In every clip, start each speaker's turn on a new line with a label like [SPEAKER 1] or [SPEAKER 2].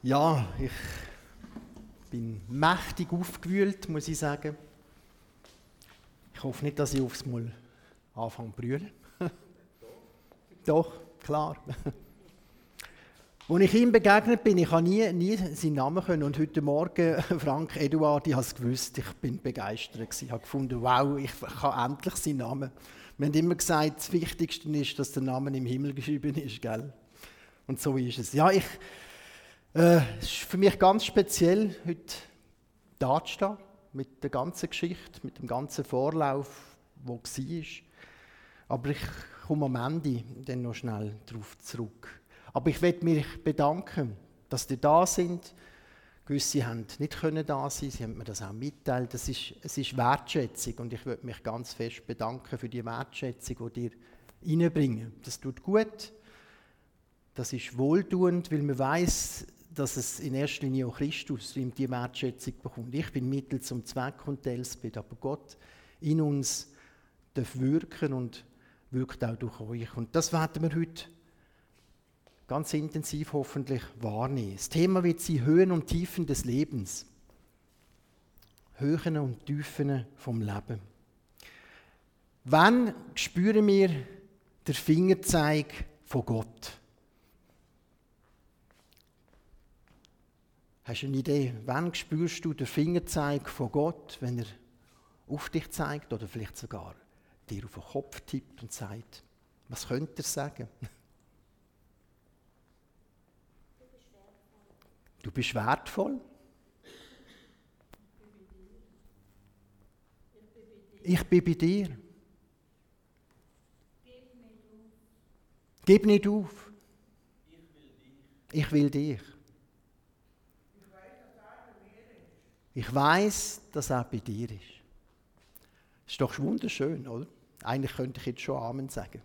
[SPEAKER 1] Ja, ich bin mächtig aufgewühlt, muss ich sagen. Ich hoffe nicht, dass ich aufs Mal anfange zu brüllen. Doch, klar. Als ich ihm begegnet bin, ich konnte nie seinen Namen können. Und heute Morgen, Frank Eduard, ich habe es gewusst, ich bin begeistert. Ich habe gefunden, wow, ich kann endlich seinen Namen. Wir haben immer gesagt, das Wichtigste ist, dass der Name im Himmel geschrieben ist, gell? Und so ist es. Ja, es ist für mich ganz speziell, heute da zu stehen, mit der ganzen Geschichte, mit dem ganzen Vorlauf, der war. Aber ich komme am Ende dann noch schnell darauf zurück. Aber ich möchte mich bedanken, dass ihr da sind. Gewisse haben nicht können da sein, sie haben mir das auch mitteilt. Es ist Wertschätzung und ich möchte mich ganz fest bedanken für die Wertschätzung, die ihr reinbringen. Das tut gut, das ist wohltuend, weil man weiss, dass es in erster Linie auch Christus ihm die Wertschätzung bekommt. Ich bin Mittel zum Zweck und Elsbeth, aber Gott in uns darf wirken und wirkt auch durch euch. Und das werden wir heute ganz intensiv hoffentlich wahrnehmen. Das Thema wird sein Höhen und Tiefen des Lebens. Höhen und Tiefen vom Leben. Wann spüren wir den Fingerzeig von Gott? Hast du eine Idee, wann spürst du den Fingerzeig von Gott, wenn er auf dich zeigt oder vielleicht sogar dir auf den Kopf tippt und sagt, was könnte er sagen? Du bist wertvoll. Ich bin bei dir. Gib nicht auf. Ich will dich. Ich weiß, dass er bei dir ist. Ist doch wunderschön, oder? Eigentlich könnte ich jetzt schon Amen sagen.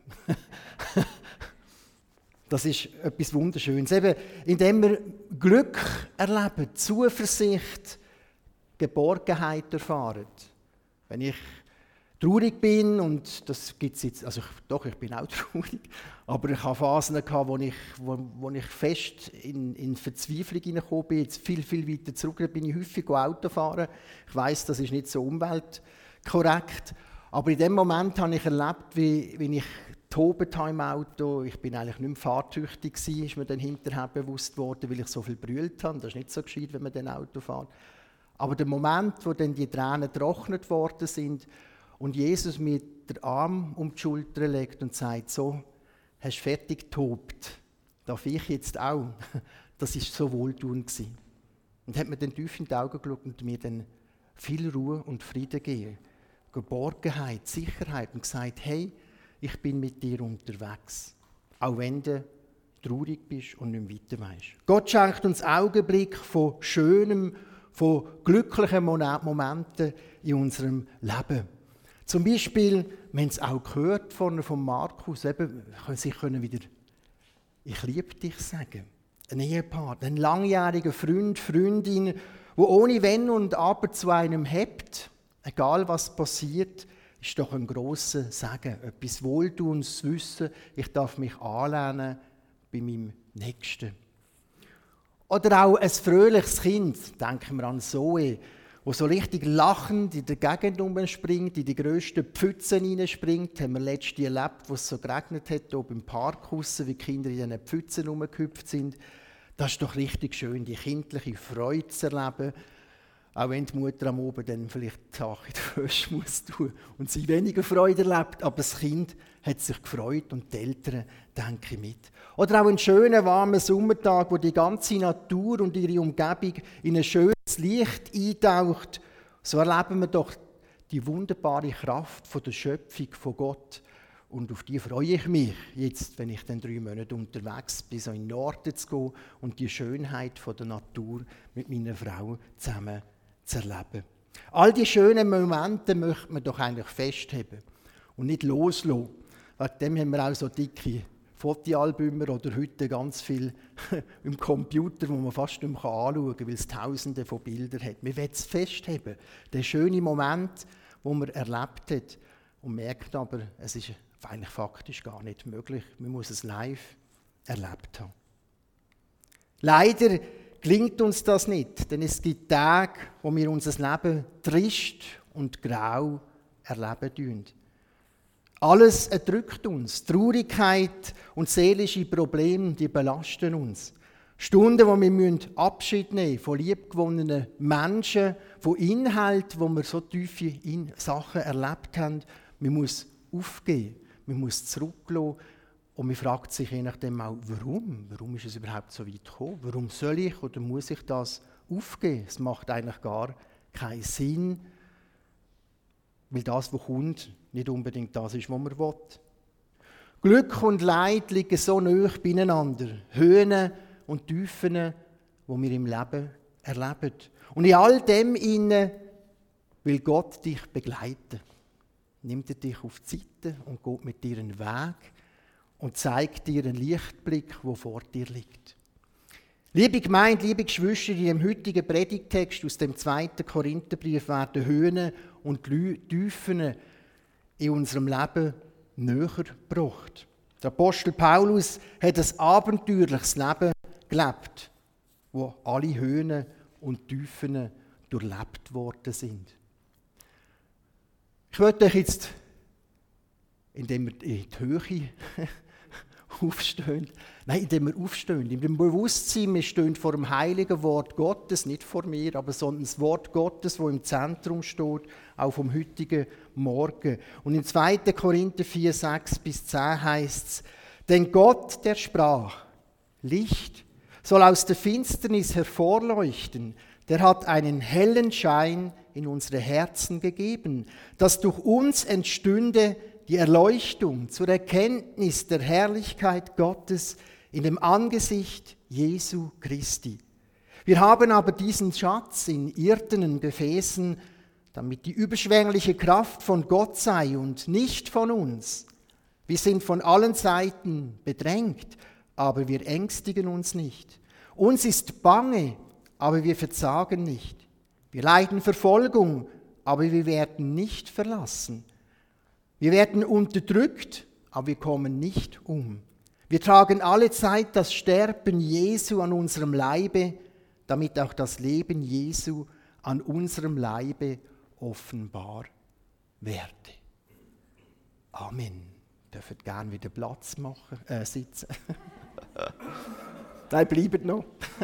[SPEAKER 1] Das ist etwas Wunderschönes. Eben, indem wir Glück erleben, Zuversicht, Geborgenheit erfahren. Wenn ich traurig bin, und das gibt es jetzt, also ich bin auch traurig, aber ich hatte Phasen, wo ich fest in Verzweiflung hineingekommen bin, jetzt viel weiter zurück, da bin ich häufig Auto fahren. Ich weiss, das ist nicht so umweltkorrekt, aber in dem Moment habe ich erlebt, wie ich tobt habe im Auto. Ich bin eigentlich nicht mehr fahrtüchtig gewesen, ist mir dann hinterher bewusst worden, weil ich so viel brüllt habe. Das ist nicht so gescheit, wenn man dann Auto fährt. Aber der Moment, wo dann die Tränen getrocknet worden sind und Jesus mir den Arm um die Schulter legt und sagt, so, hast du fertig getobt, darf ich jetzt auch. Das war so wohltuend gewesen. Und hat mir dann tief in die Augen geschaut und mir dann viel Ruhe und Frieden gegeben. Geborgenheit, Sicherheit und gesagt, hey, ich bin mit dir unterwegs, auch wenn du traurig bist und nicht weiter weisst. Gott schenkt uns Augenblick von schönem, von glücklichen Momenten in unserem Leben. Zum Beispiel, wir haben es auch gehört von Markus, eben, sie können wieder «Ich liebe dich» sagen. Ein Ehepaar, ein langjähriger Freund, Freundin, wo ohne Wenn und Aber zu einem hebt, egal was passiert, ist doch ein grosser Segen, etwas Wohltuendes zu wissen, ich darf mich anlehnen bei meinem Nächsten. Oder auch ein fröhliches Kind, denken wir an Zoe, wo so richtig lachend in der Gegend umspringt, in die grössten Pfützen hineinspringt. Haben wir letztens erlebt, wo es so geregnet hat, hier beim Park draussen, wie die Kinder in diesen Pfützen rumgehüpft sind. Das ist doch richtig schön, die kindliche Freude zu erleben. Auch wenn die Mutter am Abend dann vielleicht die Sache in die Wäsche muss tun und sie weniger Freude erlebt, aber das Kind hat sich gefreut und die Eltern denken mit. Oder auch einen schönen, warmen Sommertag, wo die ganze Natur und ihre Umgebung in ein schönes Licht eintaucht. So erleben wir doch die wunderbare Kraft von der Schöpfung von Gott. Und auf die freue ich mich jetzt, wenn ich dann 3 Monate unterwegs bin, so in den Norden zu gehen und die Schönheit von der Natur mit meiner Frau zusammen zu erleben. All die schönen Momente möchte man doch eigentlich festheben und nicht loslassen. Wegen dem haben wir auch so dicke Fotoalbümer oder heute ganz viel im Computer, wo man fast nicht mehr anschauen kann, weil es Tausende von Bildern hat. Wir wollen es festheben, den schönen Moment, den man erlebt hat und merkt aber, es ist eigentlich faktisch gar nicht möglich. Man muss es live erlebt haben. Leider gelingt uns das nicht, denn es gibt Tage, wo wir unser Leben trist und grau erleben tun. Alles erdrückt uns. Traurigkeit und seelische Probleme, die belasten uns. Stunden, wo wir Abschied nehmen von liebgewonnenen Menschen, von Inhalten, wo wir so tiefe Sachen erlebt haben. Man muss aufgeben, man muss zurücklassen. Und man fragt sich je nachdem auch, warum? Warum ist es überhaupt so weit gekommen? Warum soll ich oder muss ich das aufgeben? Es macht eigentlich gar keinen Sinn, weil das, was kommt, nicht unbedingt das ist, was man will. Glück und Leid liegen so nahe beieinander. Höhen und Tiefen, die wir im Leben erleben. Und in all dem innen will Gott dich begleiten. Nimmt er dich auf die Seite und geht mit dir einen Weg und zeigt dir einen Lichtblick, der vor dir liegt. Liebe Gemeinde, liebe Geschwister, in dem heutigen Predigtext aus dem 2. Korintherbrief werden Höhen und Tiefen in unserem Leben näher gebracht. Der Apostel Paulus hat ein abenteuerliches Leben gelebt, wo alle Höhen und Tiefen durchlebt worden sind. Ich möchte euch jetzt, indem wir in die Höhe aufstehen, indem wir aufstehen, in dem Bewusstsein, wir stehen vor dem heiligen Wort Gottes, nicht vor mir, aber sondern das Wort Gottes, das im Zentrum steht, auch vom heutigen Morgen. Und in 2. Korinther 4, 6-10 heißt es, denn Gott, der sprach, Licht soll aus der Finsternis hervorleuchten, der hat einen hellen Schein in unsere Herzen gegeben, dass durch uns entstünde die Erleuchtung zur Erkenntnis der Herrlichkeit Gottes in dem Angesicht Jesu Christi. Wir haben aber diesen Schatz in irdenen Gefäßen, damit die überschwängliche Kraft von Gott sei und nicht von uns. Wir sind von allen Seiten bedrängt, aber wir ängstigen uns nicht. Uns ist bange, aber wir verzagen nicht. Wir leiden Verfolgung, aber wir werden nicht verlassen. Wir werden unterdrückt, aber wir kommen nicht um. Wir tragen alle Zeit das Sterben Jesu an unserem Leibe, damit auch das Leben Jesu an unserem Leibe offenbar werde. Amen. Ihr dürft gerne wieder Platz machen, sitzen. Nein, bleibt noch.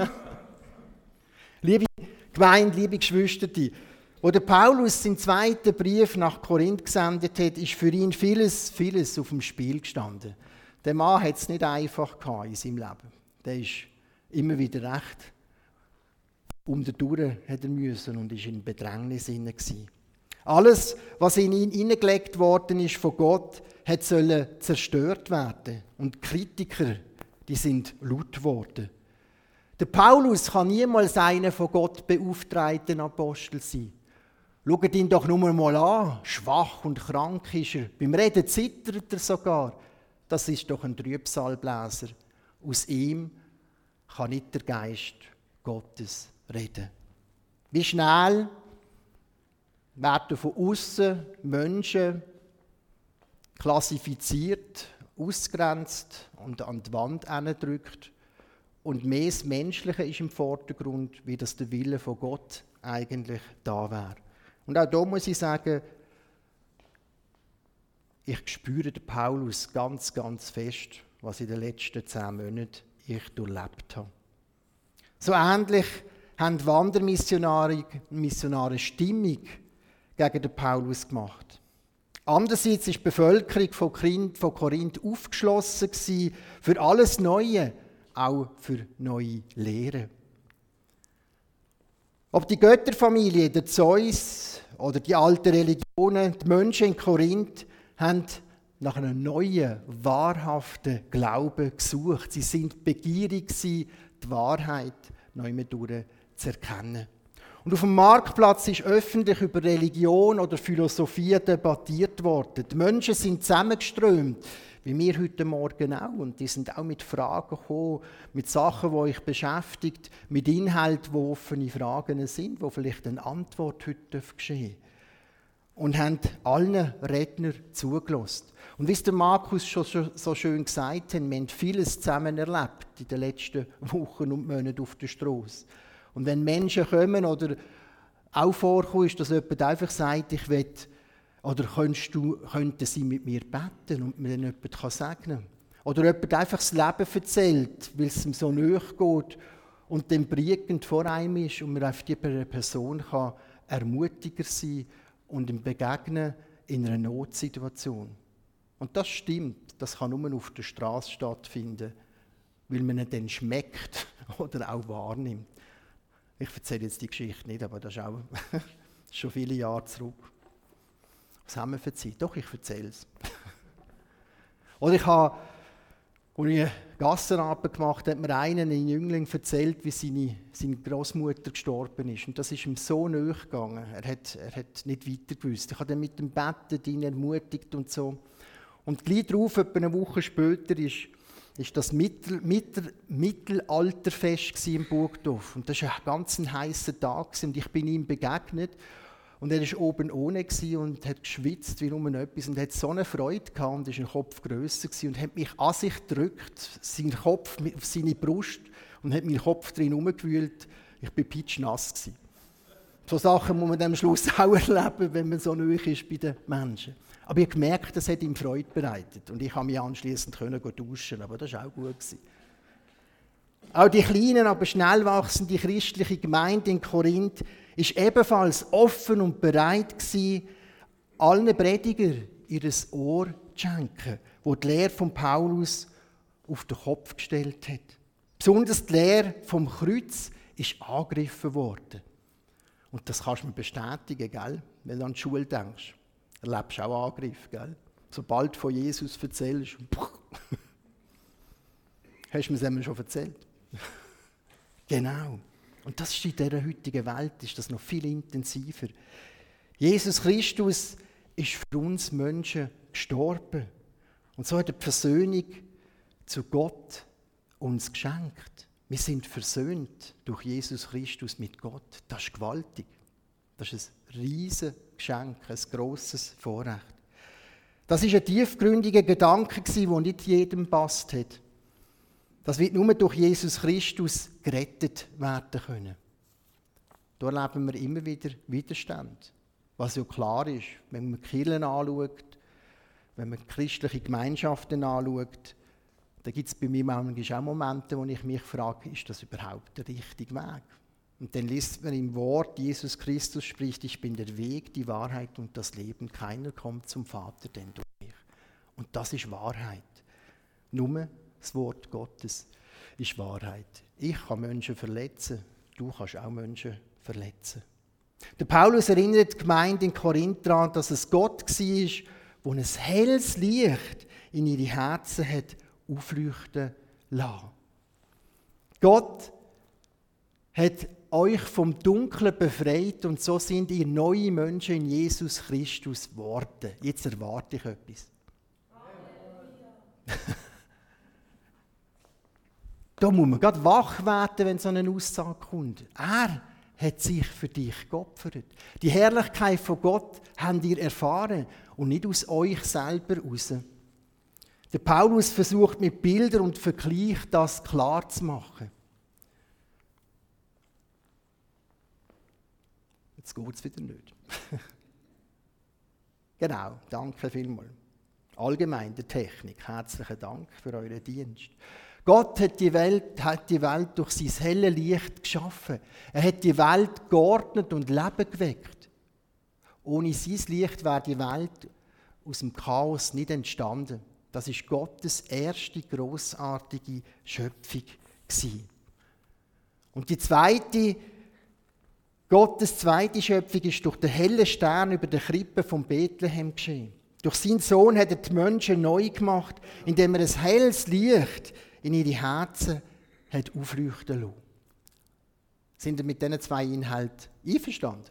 [SPEAKER 1] Liebe Gemeinde, liebe Geschwister, wo der Paulus seinen 2. Brief nach Korinth gesendet hat, ist für ihn vieles auf dem Spiel gestanden. Der Mann hat es nicht einfach gehabt in seinem Leben. Der ist immer wieder recht unterdurch hat er müssen und ist in Bedrängnis gewesen. Alles, was in ihn hineingelegt worden ist von Gott, hat sollen zerstört werden. Und die Kritiker, die sind laut geworden. Der Paulus kann niemals einer von Gott beauftragten Apostel sein. Schaut ihn doch nur mal an. Schwach und krank ist er. Beim Reden zittert er sogar. Das ist doch ein Trübsalbläser. Aus ihm kann nicht der Geist Gottes reden. Wie schnell werden von außen Menschen klassifiziert, ausgrenzt und an die Wand hingedrückt. Und mehr das Menschliche ist im Vordergrund, wie das der Wille von Gott eigentlich da wäre. Und auch da muss ich sagen, ich spüre den Paulus ganz, ganz fest, was in den letzten 10 Monaten ich durchlebt habe. So ähnlich haben Wandermissionare Stimmung gegen den Paulus gemacht. Andererseits war die Bevölkerung von Korinth aufgeschlossen für alles Neue, auch für neue Lehren. Ob die Götterfamilie, der Zeus oder die alten Religionen, die Menschen in Korinth haben nach einem neuen, wahrhaften Glauben gesucht. Sie sind begierig gewesen, die Wahrheit neu zu erkennen. Und auf dem Marktplatz ist öffentlich über Religion oder Philosophie debattiert worden. Die Menschen sind zusammengeströmt, wie wir heute Morgen auch. Und die sind auch mit Fragen gekommen, mit Sachen, die euch beschäftigt, mit Inhalten, die offene Fragen sind, wo vielleicht eine Antwort heute geschehen darf. und haben allen Rednern zugelassen. Und wie es der Markus schon so schön gesagt hat, wir haben vieles zusammen erlebt in den letzten Wochen und Monaten auf der Strasse. Und wenn Menschen kommen oder auch vorkommt, dass jemand einfach sagt, ich will, oder könnten sie mit mir beten und mir dann jemand segnen kann. Oder jemand einfach das Leben erzählt, weil es ihm so nahe geht und dann prägend vor einem ist und man auf diese Person kann ermutiger sein und ihm begegnen in einer Notsituation. Und das stimmt, das kann nur auf der Straße stattfinden, weil man ihn dann schmeckt oder auch wahrnimmt. Ich erzähle jetzt die Geschichte nicht, aber das ist auch schon viele Jahre zurück. Was haben wir für Zeit? Doch, ich erzähle es. Oder ich habe, als ich Gassenabend gemacht habe, hat mir ein Jüngling erzählt, wie seine Großmutter gestorben ist. Und das ist ihm so nahe gegangen. Er hat nicht weiter gewusst. Ich habe dann mit dem Betten ihn ermutigt und so. Und gleich darauf, etwa eine Woche später, ist das Mittelalterfest in Burgdorf. Und das war ein ganz heißer Tag und ich bin ihm begegnet. Und er war oben ohne und hat geschwitzt wie nur etwas und hat so eine Freude gehabt und ist ein Kopf grösser und hat mich an sich gedrückt, seinen Kopf auf seine Brust und hat meinen Kopf drin herumgewühlt. Ich war pitschnass gewesen. So Sachen muss man am Schluss auch erleben, wenn man so nahe ist bei den Menschen. Aber ich habe gemerkt, das hat ihm Freude bereitet. Und ich konnte mich anschliessend duschen, aber das war auch gut. Auch die kleine, aber schnell wachsende christliche Gemeinde in Korinth war ebenfalls offen und bereit gewesen, allen Predigern ihr Ohr zu schenken, wo die Lehre von Paulus auf den Kopf gestellt hat. Besonders die Lehre vom Kreuz ist angegriffen worden. Und das kannst du mir bestätigen, gell? Wenn du an die Schule denkst. Erlebst du auch Angriff, gell? Sobald du von Jesus erzählst, hast du mir das schon erzählt? Genau. Und das ist in dieser heutigen Welt ist das noch viel intensiver. Jesus Christus ist für uns Menschen gestorben. Und so hat er die Versöhnung zu Gott uns geschenkt. Wir sind versöhnt durch Jesus Christus mit Gott. Das ist gewaltig. Das ist ein riesiges Geschenk, ein grosses Vorrecht. Das war ein tiefgründiger Gedanke, der nicht jedem passt hat. Das wird nur durch Jesus Christus gerettet werden können. Da erleben wir immer wieder Widerstand. Was ja klar ist, wenn man die Kirchen anschaut, wenn man christliche Gemeinschaften anschaut, da gibt es bei mir manchmal auch Momente, wo ich mich frage, ist das überhaupt der richtige Weg? Und dann liest man im Wort, Jesus Christus spricht, ich bin der Weg, die Wahrheit und das Leben. Keiner kommt zum Vater, denn durch mich. Und das ist Wahrheit. Nur das Wort Gottes ist Wahrheit. Ich kann Menschen verletzen, du kannst auch Menschen verletzen. Der Paulus erinnert die Gemeinde in Korinth daran, dass es Gott war, der ein helles Licht in ihre Herzen hat aufleuchten lassen. Gott hat euch vom Dunklen befreit und so sind ihr neue Menschen in Jesus Christus geworden. Jetzt erwarte ich etwas. Da muss man gerade wach werden, wenn so eine Aussage kommt. Er hat sich für dich geopfert. Die Herrlichkeit von Gott habt ihr erfahren und nicht aus euch selber heraus. Der Paulus versucht mit Bildern und Vergleich das klar zu machen. Jetzt geht es wieder nicht. Genau, danke vielmals. Allgemein der Technik, herzlichen Dank für euren Dienst. Gott hat die Welt durch sein helles Licht geschaffen. Er hat die Welt geordnet und Leben geweckt. Ohne sein Licht wäre die Welt aus dem Chaos nicht entstanden. Das ist Gottes erste grossartige Schöpfung gewesen. Und Gottes zweite Schöpfung ist durch den hellen Stern über der Krippe von Bethlehem geschehen. Durch seinen Sohn hat er die Menschen neu gemacht, indem er ein helles Licht in ihre Herzen hat aufleuchten lassen. Sind ihr mit diesen zwei Inhalten einverstanden?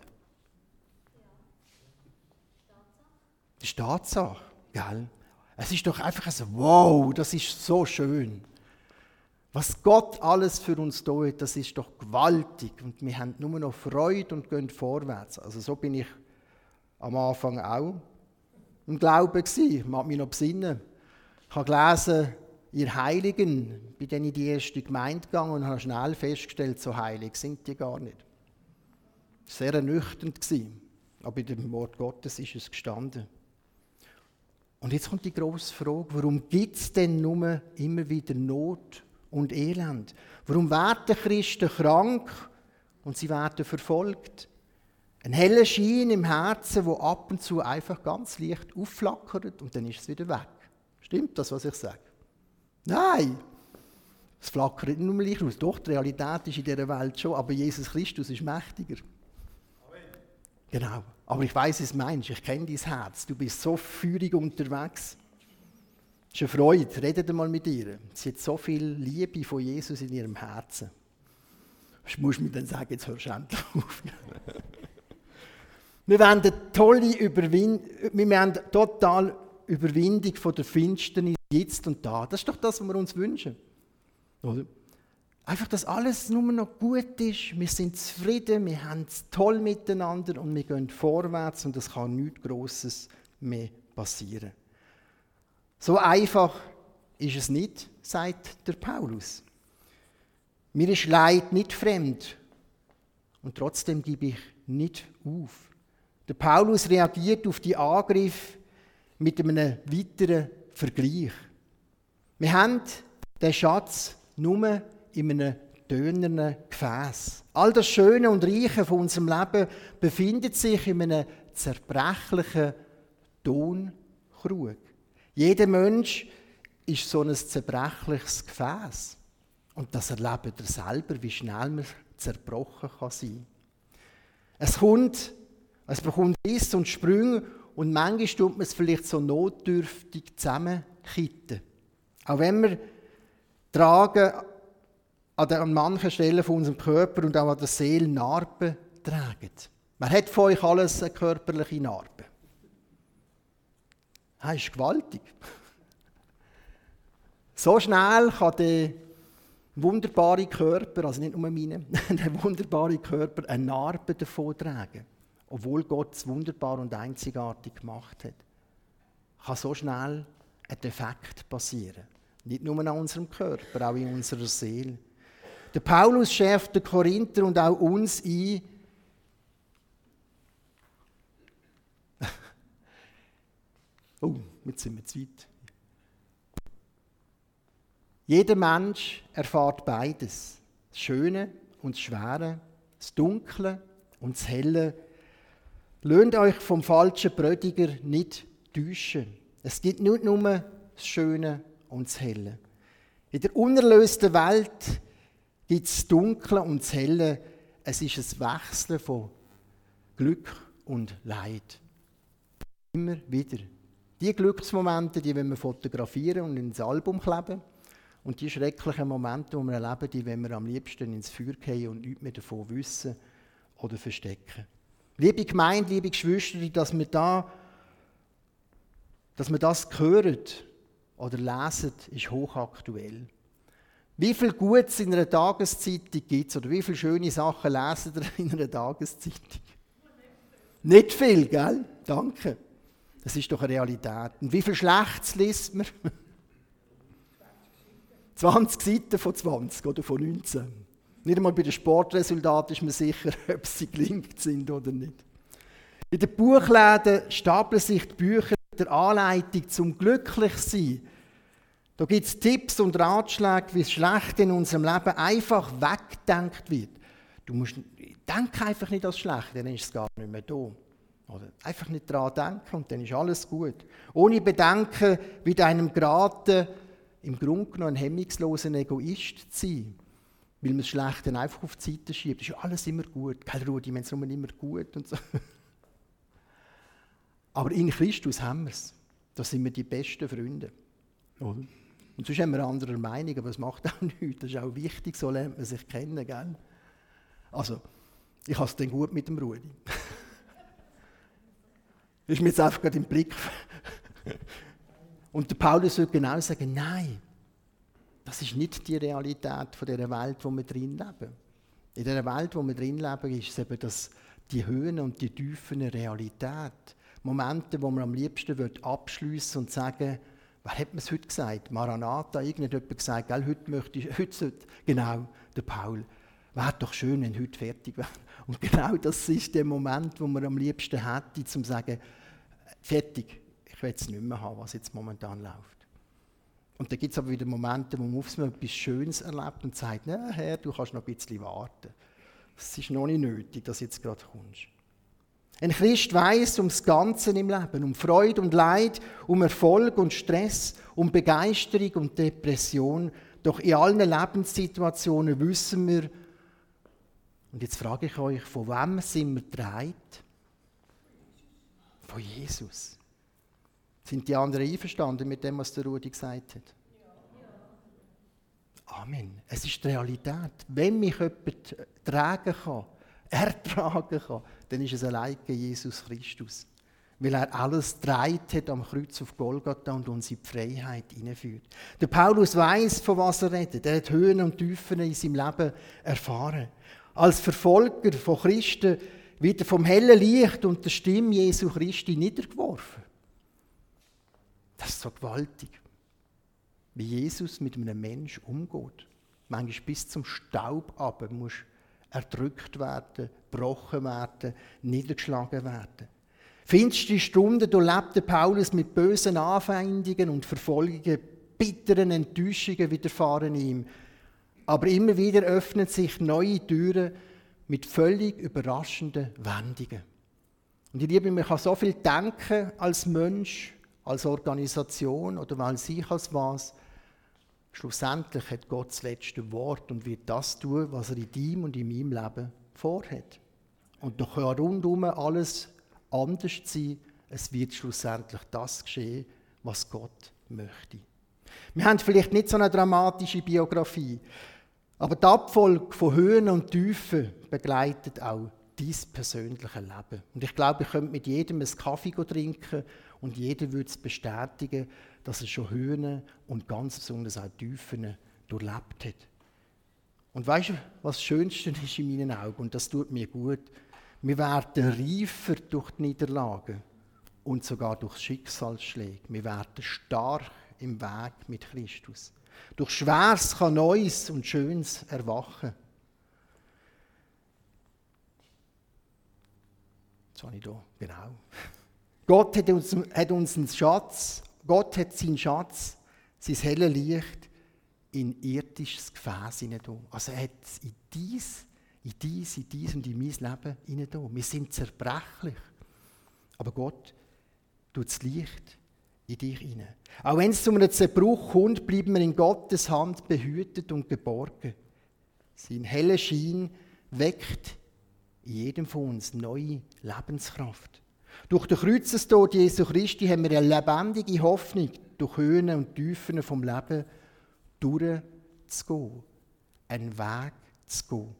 [SPEAKER 1] Das ist Tatsache, gell? Es ist doch einfach ein Wow, das ist so schön. Was Gott alles für uns tut, das ist doch gewaltig. Und wir haben nur noch Freude und gehen vorwärts. Also so bin ich am Anfang auch im Glauben gewesen. Ich mag mich noch besinnen. Ich habe gelesen, ihr Heiligen, bin dann in die erste Gemeinde gegangen und habe schnell festgestellt, so heilig sind die gar nicht. Sehr ernüchternd gewesen. Aber in dem Wort Gottes ist es gestanden. Und jetzt kommt die grosse Frage, warum gibt es denn nur immer wieder Not und Elend? Warum werden Christen krank und sie werden verfolgt? Ein heller Schein im Herzen, der ab und zu einfach ganz leicht aufflackert und dann ist es wieder weg. Stimmt das, was ich sage? Nein! Es flackert nicht nur leicht aus. Doch, die Realität ist in dieser Welt schon, aber Jesus Christus ist mächtiger. Amen. Genau. Aber ich weiss, was du meinst. Ich kenne dein Herz. Du bist so feurig unterwegs. Es ist eine Freude. Redet mal mit ihr. Sie hat so viel Liebe von Jesus in ihrem Herzen. Du musst mir dann sagen, jetzt hörst du endlich auf. Wir wollen eine tolle total Überwindung von der Finsternis jetzt und da. Das ist doch das, was wir uns wünschen. Oder? Einfach, dass alles nur noch gut ist, wir sind zufrieden, wir haben es toll miteinander und wir gehen vorwärts und es kann nichts Grosses mehr passieren. So einfach ist es nicht, sagt der Paulus. Mir ist Leid nicht fremd und trotzdem gebe ich nicht auf. Der Paulus reagiert auf die Angriffe mit einem weiteren Vergleich. Wir haben den Schatz nur in einem tönernen Gefäß. All das Schöne und Reiche von unserem Leben befindet sich in einem zerbrechlichen Tonkrug. Jeder Mensch ist so ein zerbrechliches Gefäß. Und das erlebt er selber, wie schnell man zerbrochen kann sein. Es bekommt Risse und Sprünge und manchmal tut man es vielleicht so notdürftig zusammenkitten. Auch wenn wir tragen an manchen Stellen von unserem Körper und auch an der Seele Narben tragen. Man hat von euch alles eine körperliche Narbe. Das ist gewaltig. So schnell kann der wunderbare Körper, also nicht nur meine, der wunderbare Körper eine Narbe davon tragen. Obwohl Gott es wunderbar und einzigartig gemacht hat. Kann so schnell ein Defekt passieren. Nicht nur an unserem Körper, auch in unserer Seele. Der Paulus schärft den Korinther und auch uns ein. Oh, jetzt sind wir zu weit. Jeder Mensch erfährt beides. Das Schöne und das Schwere, das Dunkle und das Helle. Lasst euch vom falschen Prediger nicht täuschen. Es gibt nicht nur das Schöne und das Helle. In der unerlösten Welt gibt es das Dunkle und das Helle. Es ist ein Wechseln von Glück und Leid. Immer wieder. Die Glücksmomente, die wollen wir fotografieren und ins Album kleben. Und die schrecklichen Momente, die wir erleben, die wollen wir am liebsten ins Feuer gehen und nichts mehr davon wissen oder verstecken. Liebe Gemeinde, liebe Geschwister, dass wir das hören oder lesen, ist hochaktuell. Wie viel Gutes in einer Tageszeitung gibt es oder wie viele schöne Sachen lesen ihr in einer Tageszeitung? Nicht viel, gell? Danke. Das ist doch eine Realität. Und wie viel Schlechtes liest man? 20 Seiten von 20 oder von 19. Nicht einmal bei den Sportresultaten ist man sicher, ob sie gelingt sind oder nicht. In den Buchläden stapeln sich die Bücher der Anleitung zum Glücklichsein. Da gibt es Tipps und Ratschläge, wie das Schlechte in unserem Leben einfach weggedenkt wird. Denk einfach nicht an das Schlechte, dann ist es gar nicht mehr da. Oder einfach nicht daran denken und dann ist alles gut. Ohne Bedenken wird einem geraten, im Grunde genommen ein hemmungsloser Egoist zu sein. Weil man das Schlechte einfach auf die Seite schiebt. Ist ja alles immer gut. Kein Rudi, wenn es nur immer gut und so. Aber in Christus haben wir es. Da sind wir die besten Freunde. Oder? Und sonst haben wir anderer Meinung, aber das macht auch nichts. Das ist auch wichtig, so lernt man sich kennen. Gell? Also, ich habe es dann gut mit dem Rudi. Ist mir jetzt einfach gerade im Blick. Und der Paulus würde genau sagen, nein, das ist nicht die Realität von dieser Welt, in der wir drin leben. In dieser Welt, in der wir drin leben, ist es eben das die Höhen und die Tiefen Realität. Momente, wo man am liebsten abschliessen und sagen, wer hat mir es heute gesagt? Maranatha, irgendjemand gesagt, gell, heute sollte, genau, der Paul. Wäre doch schön, wenn heute fertig wäre. Und genau das ist der Moment, wo man am liebsten hätte, um zu sagen, fertig, ich will es nicht mehr haben, was jetzt momentan läuft. Und dann gibt es aber wieder Momente, wo man auf einmal etwas Schönes erlebt und sagt, na Herr, du kannst noch ein bisschen warten. Es ist noch nicht nötig, dass du jetzt gerade kommst. Ein Christ weiss um das Ganze im Leben, um Freude und Leid, um Erfolg und Stress, um Begeisterung und Depression. Doch in allen Lebenssituationen wissen wir, und jetzt frage ich euch, von wem sind wir getragen? Von Jesus. Sind die anderen einverstanden mit dem, was der Rudi gesagt hat? Amen. Es ist die Realität. Wenn mich jemand tragen kann, ertragen kann, dann ist es allein Jesus Christus. Weil er alles getragen hat am Kreuz auf Golgatha und uns in die Freiheit hineinführt. Der Paulus weiss, von was er redet. Er hat Höhen und Tiefen in seinem Leben erfahren. Als Verfolger von Christen wird er vom hellen Licht und der Stimme Jesu Christi niedergeworfen. Das ist so gewaltig, wie Jesus mit einem Menschen umgeht. Manchmal bis zum Staub runter muss erdrückt werden, gebrochen werden, niedergeschlagen werden. Finster Stunden durchlebte Paulus mit bösen Anfeindungen und Verfolgungen, bitteren Enttäuschungen widerfahren ihm. Aber immer wieder öffnen sich neue Türen mit völlig überraschenden Wendungen. Und ich liebe, man kann so viel denken als Mensch, als Organisation oder als ich als was. Schlussendlich hat Gott das letzte Wort und wird das tun, was er in deinem und in meinem Leben vorhat. Und da kann rundum alles anders sein. Es wird schlussendlich das geschehen, was Gott möchte. Wir haben vielleicht nicht so eine dramatische Biografie, aber die Abfolge von Höhen und Tiefen begleitet auch dein persönliche Leben. Und ich glaube, ich könnte mit jedem einen Kaffee trinken und jeder würde es bestätigen, dass er schon Höhen und ganz besonders auch Tiefen durchlebt hat. Und weißt du, was das Schönste ist in meinen Augen, und das tut mir gut, wir werden reifer durch die Niederlagen und sogar durch Schicksalsschläge. Wir werden stark im Weg mit Christus. Durch Schweres kann Neues und Schönes erwachen. Das habe ich hier, genau. Gott hat uns einen Schatz, Gott hat seinen Schatz, sein helles Licht in irdisches Gefäß hinein. Also er hat es in dies und in mein Leben hinein. Wir sind zerbrechlich. Aber Gott tut das Licht in dich hinein. Auch wenn es zu einem Zerbruch kommt, bleiben wir in Gottes Hand behütet und geborgen. Sein heller Schein weckt in jedem von uns neue Lebenskraft. Durch den Kreuzestod Jesu Christi haben wir eine lebendige Hoffnung, durch Höhen und Tiefen vom Leben durchzugehen. Einen Weg zu gehen.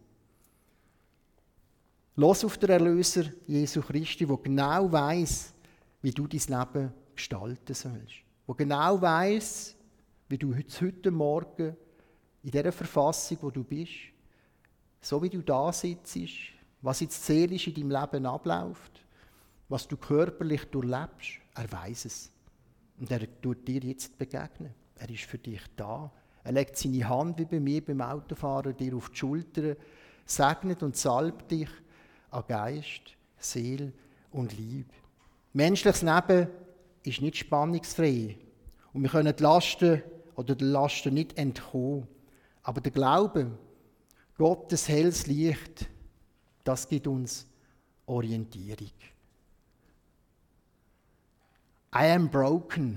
[SPEAKER 1] Los auf den Erlöser Jesu Christi, der genau weiss, wie du dein Leben gestalten sollst. Der genau weiss, wie du heute Morgen in dieser Verfassung, wo du bist, so wie du da sitzt, was jetzt seelisch in deinem Leben abläuft, was du körperlich durchlebst, er weiss es. Und er tut dir jetzt begegnen. Er ist für dich da. Er legt seine Hand wie bei mir beim Autofahren dir auf die Schulter, segnet und salbt dich an Geist, Seele und Liebe. Menschliches Leben ist nicht spannungsfrei. Und wir können die Lasten oder den Lasten nicht entkommen. Aber der Glaube, Gottes helles Licht, das gibt uns Orientierung. I am broken.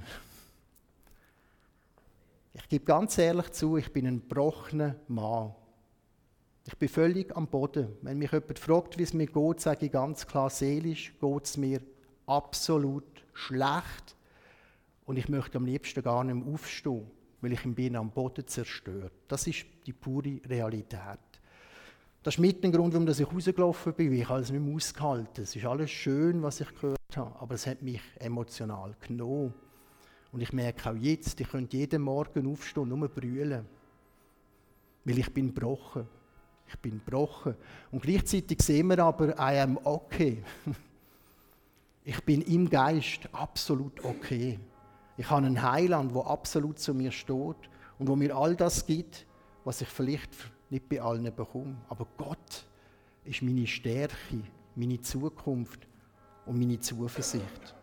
[SPEAKER 1] Ich gebe ganz ehrlich zu, ich bin ein gebrochener Mann. Ich bin völlig am Boden. Wenn mich jemand fragt, wie es mir geht, sage ich ganz klar, seelisch geht es mir absolut schlecht. Und ich möchte am liebsten gar nicht mehr aufstehen, weil ich bin am Boden zerstört. Das ist die pure Realität. Das ist mit dem Grund, warum ich rausgelaufen bin, weil ich alles nicht mehr ausgehalten. Es ist alles schön, was ich gehört habe, aber es hat mich emotional genommen. Und ich merke auch jetzt, ich könnte jeden Morgen aufstehen und nur brüllen, weil ich bin gebrochen. Ich bin gebrochen. Und gleichzeitig sehen wir aber, I am okay. Ich bin im Geist absolut okay. Ich habe einen Heiland, der absolut zu mir steht und wo mir all das gibt, was ich vielleicht nicht bei allen bekomme. Aber Gott ist meine Stärke, meine Zukunft und meine Zuversicht.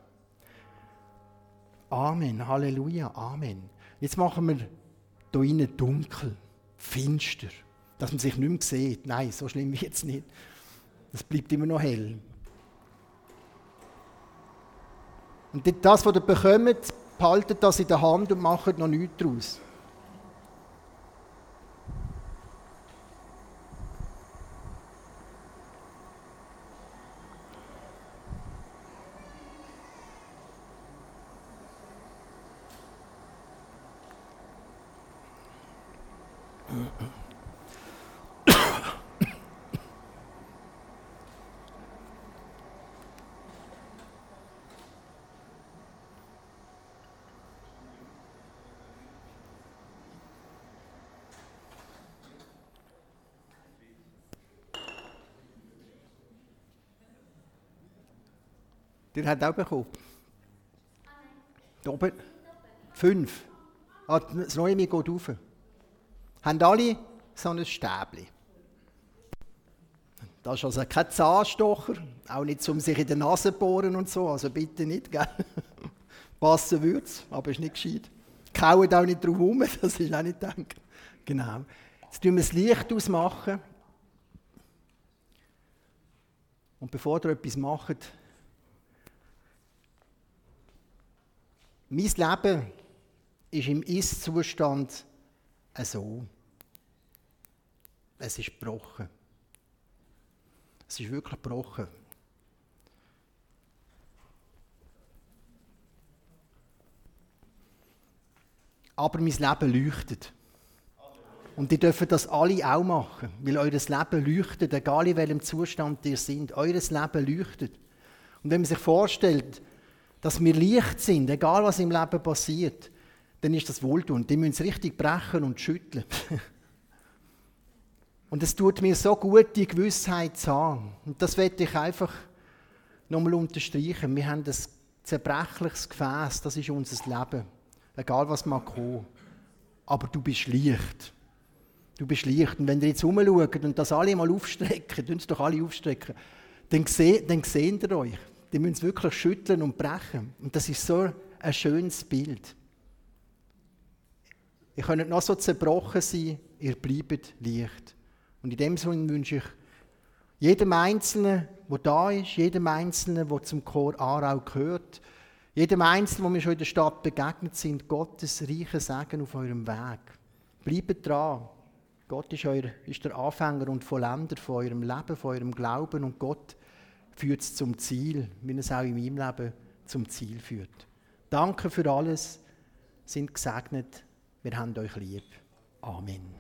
[SPEAKER 1] Amen, Halleluja, Amen. Jetzt machen wir hier innen dunkel, finster, dass man sich nicht mehr sieht. Nein, so schlimm wie jetzt nicht. Es bleibt immer noch hell. Und das, was ihr bekommt, behaltet das in der Hand und macht noch nichts daraus. Der hat auch bekommen. Da oben. 5. Das Neue geht rauf. Haben alle so ein Stäbchen. Das ist also kein Zahnstocher, auch nicht, um sich in die Nase zu bohren und so, also bitte nicht, gell? Passen würde es, aber ist nicht gescheit. Kauen auch nicht drauf rum, das ist auch nicht denken. Genau. Jetzt tun wir das Licht ausmachen. Und bevor ihr etwas macht, mein Leben ist im Ist-Zustand so. Es ist gebrochen. Es ist wirklich gebrochen. Aber mein Leben leuchtet. Und ihr dürft das alle auch machen, weil euer Leben leuchtet, egal in welchem Zustand ihr seid. Euer Leben leuchtet. Und wenn man sich vorstellt, dass wir Licht sind, egal was im Leben passiert, dann ist das wohltuend. Die müssen es richtig brechen und schütteln. Und es tut mir so gut, die Gewissheit zu haben. Und das möchte ich einfach nochmal unterstreichen. Wir haben ein zerbrechliches Gefäß, das ist unser Leben. Egal was mag kommen. Aber du bist Licht. Du bist Licht. Und wenn ihr jetzt rumschaut und das alle mal aufstrecken, tun es doch alle aufstrecken, dann seht ihr euch. Die müssen es wirklich schütteln und brechen. Und das ist so ein schönes Bild. Ihr könnt noch so zerbrochen sein, ihr bleibt Licht. Und in dem Sinne wünsche ich jedem Einzelnen, der da ist, jedem Einzelnen, der zum Chor Aarau gehört, jedem Einzelnen, wo wir schon in der Stadt begegnet sind, Gottes reichen Segen auf eurem Weg. Bleibt dran. Gott ist der Anfänger und Vollender von eurem Leben, von eurem Glauben und Gott führt es zum Ziel, wie es auch in meinem Leben zum Ziel führt. Danke für alles, sind gesegnet, wir haben euch lieb. Amen.